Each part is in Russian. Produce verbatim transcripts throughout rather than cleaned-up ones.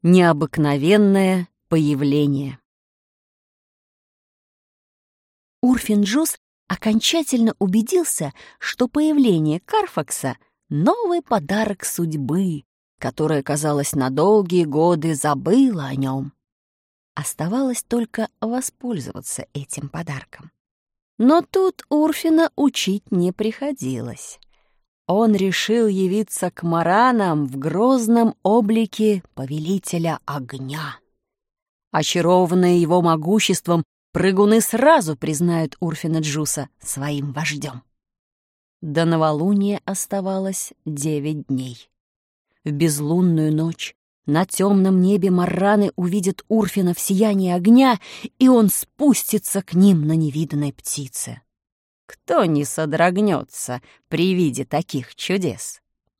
Необыкновенное появление. Урфин-Джюс окончательно убедился, что появление Карфакса — новый подарок судьбы, которая, казалось, на долгие годы забыла о нем. Оставалось только воспользоваться этим подарком. Но тут Урфина учить не приходилось. Он решил явиться к маранам в грозном облике повелителя огня. Очарованные его могуществом, прыгуны сразу признают Урфина-Джюса своим вождем. До новолуния оставалось девять дней. В безлунную ночь на темном небе марраны увидят Урфина в сиянии огня, и он спустится к ним на невиданной птице. Кто не содрогнется при виде таких чудес?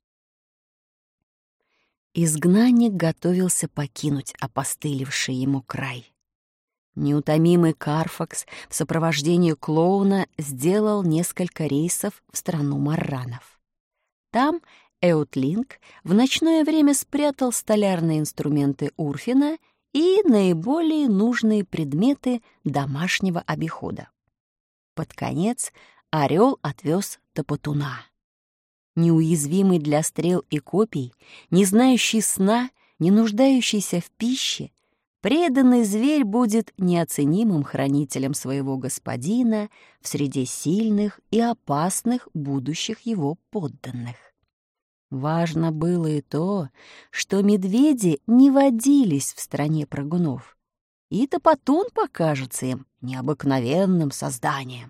Изгнанник готовился покинуть опостылевший ему край. Неутомимый Карфакс в сопровождении клоуна сделал несколько рейсов в страну марранов. Там Эутлинг в ночное время спрятал столярные инструменты Урфина и наиболее нужные предметы домашнего обихода. Под конец орел отвез Топотуна. Неуязвимый для стрел и копий, не знающий сна, не нуждающийся в пище, преданный зверь будет неоценимым хранителем своего господина в среде сильных и опасных будущих его подданных. Важно было и то, что медведи не водились в стране прыгунов, и Топотун покажется им необыкновенным созданием.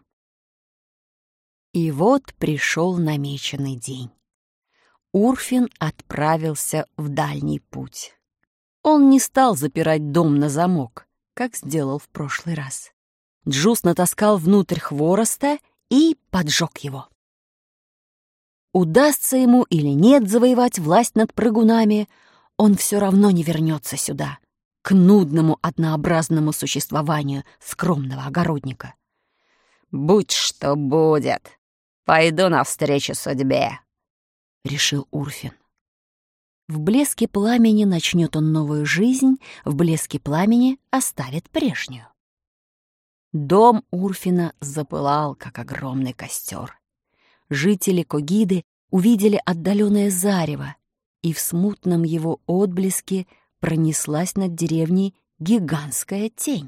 И вот пришел намеченный день. Урфин отправился в дальний путь. Он не стал запирать дом на замок, как сделал в прошлый раз. Джюс натаскал внутрь хвороста и поджег его. Удастся ему или нет завоевать власть над прыгунами, он все равно не вернется сюда, к нудному однообразному существованию скромного огородника. «Будь что будет, пойду навстречу судьбе», — решил Урфин. В блеске пламени начнет он новую жизнь, в блеске пламени оставит прежнюю. Дом Урфина запылал, как огромный костер. Жители Когиды увидели отдаленное зарево, и в смутном его отблеске пронеслась над деревней гигантская тень.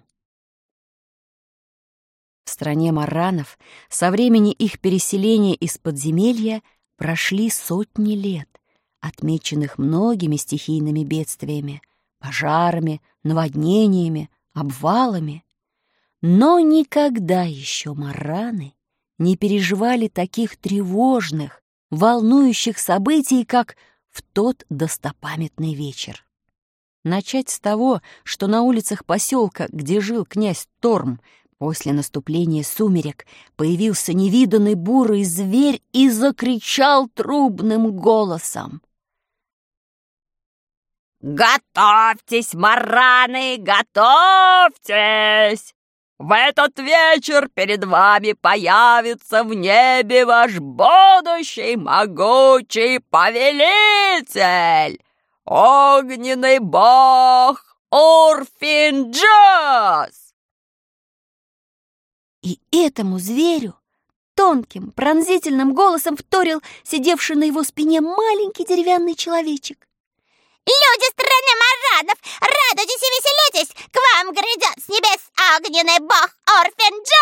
В стране марранов со времени их переселения из подземелья прошли сотни лет, отмеченных многими стихийными бедствиями, пожарами, наводнениями, обвалами. Но никогда еще марраны не переживали таких тревожных, волнующих событий, как в тот достопамятный вечер. Начать с того, что на улицах поселка, где жил князь Торм, после наступления сумерек появился невиданный бурый зверь и закричал трубным голосом: «Готовьтесь, марраны, готовьтесь! В этот вечер перед вами появится в небе ваш будущий могучий повелитель, огненный бог Урфин-Джюс!» И этому зверю тонким, пронзительным голосом вторил сидевший на его спине маленький деревянный человечек. «Люди страны марранов, радуйтесь и веселитесь! К вам грядет с небес огненный бог Урфин-Джюс!